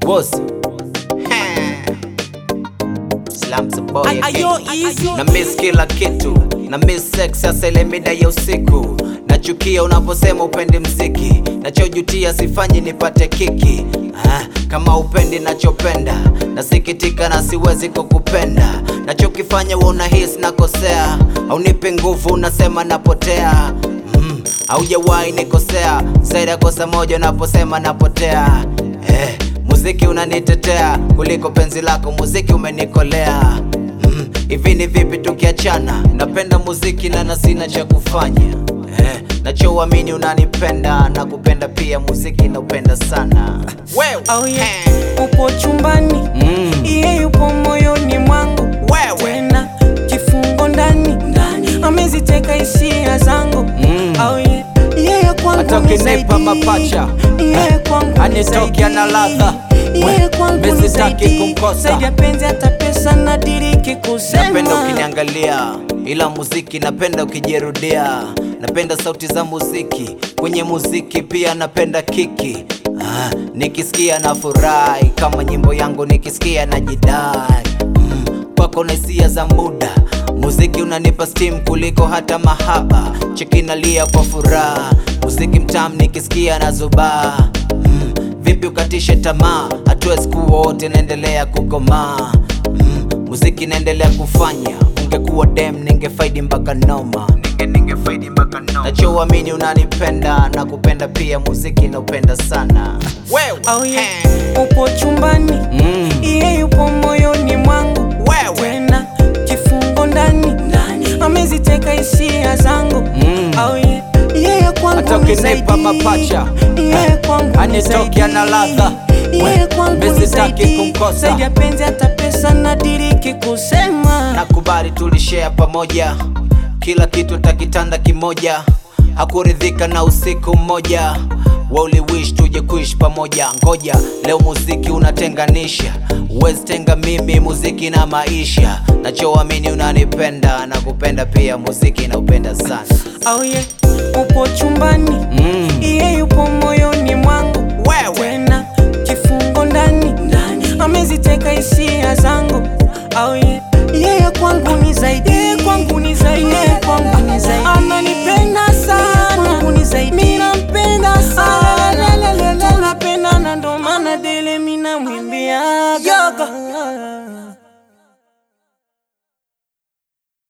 boss. Slums boy na miss kila kitu, na miss sex hasa ile mida ya usiku. Nachukia unaposema upendi mziki, nachojutia sifanyi nipate kiki. Kama upendi nachopenda, nasikitika na siwezi kukupenda. Nachokifanya wewe unahisi nakosea, au nipe nguvu unasema napotea. Haujawahi nikosea, zaidi ya kosa moja unaposema napotea. Muziki unanitetea kuliko penzi lako, muziki umenikolea. Hivi ni vipi tukiachana? Napenda muziki na sina cha kufanya. Nachoamini unanipenda na kupenda pia muziki na upenda sana. Oh yeah. Upo chumbani, yeye yupo moyoni mwangu. Tena kifungo ndani, ameziteka hisia zangu. Oh yeah. Yeye kwangu hata ukinipa mapacha, yeye kwangu anitokia na ladha. Yeye kwangu mimi sitaki kumkosa. Saidia penzi hata pesa na diriki kusema. Napenda ukiniangalia, ila muziki napenda ukijirudia. Napenda sauti za muziki, kwenye muziki pia napenda kiki. Nikisikia na furahi, kama nyimbo yangu nikisikia na jidai. Kwako na hisia za muda, muziki unanipa steam kuliko hata mahaba. Cheki nalia kwa furaha, muziki mtamu nikisikia na zubaa. Vipi ukatishe tamaa, hatuwezi kuwa wote naendelea kukomaa. Muziki naendelea kufanya, ungekuwa dem ningefaidi mpaka noma. Ningefaidi mpaka noma. Nachoamini unanipenda na kupenda pia muziki na upenda sana. Oh yeah. Upo chumbani, yeye yupo moyoni mwangu. Tena kifungo ndani, ameziteka hisia zangu. Oh yeah. Yeye kwangu hata ukinipa mapacha, yeye kwangu anitokia na ladha. Yeye kwangu mimi sitaki kumkosa. Saidia penzi hata pesa na diriki kusema. Nakubali tulishare pamoja, kila kitu takitanda kimoja. Hakuridhika na usiku mmoja, wewe wish tuje kuishi pamoja. Ngoja leo muziki unatenganisha, uwezi tenga mimi muziki na maisha. Nachoamini unanipenda na kupenda pia muziki na upenda sana. Oh yeah. Upo chumbani, yeye yupo moyoni mwangu. Tena kifungo ndani, ameziteka hisia zangu. Oh yeah. Yeye kwangu ni zaidi